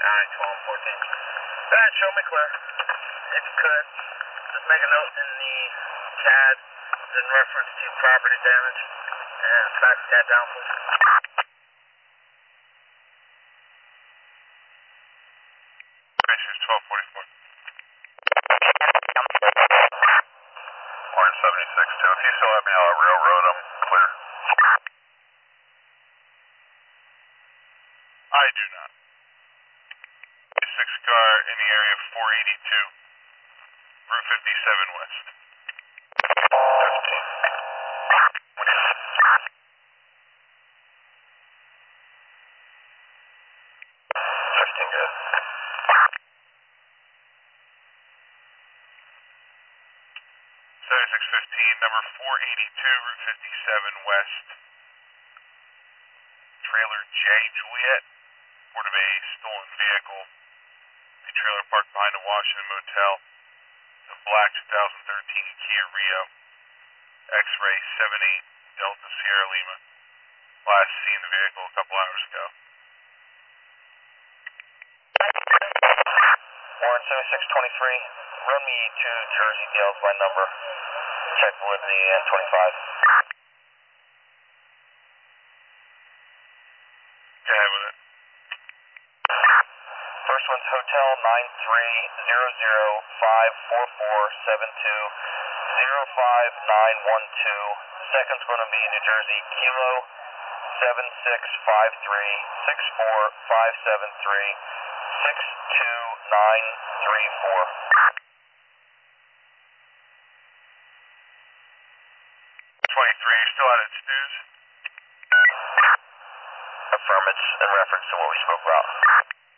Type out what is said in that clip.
Alright, 1214. Alright, show me clear. If you could, just make a note in the CAD in reference to property damage and fax CAD down, please. Issues 1244. Orange 76 too. If you still have me on railroad, I'm clear. I do not. 6 car in the area of 482, Route 57 West. 15. 15 good. 7615, number 482, Route 57 West. Trailer J Juliet, report of a stolen vehicle. The trailer parked behind a Washington motel. The black 2013 Kia Rio. X-ray 78 Delta Sierra Lima. Last seen the vehicle a couple hours ago. Warren 7623, run me 2 Jersey Dales by number. Check validity and 25. Go ahead with it. First one's Hotel 93057205912. Second's going to be New Jersey Kilo 765364573 62934. 23, you're still out at Stu's? Affirm, it's in reference to what we spoke about.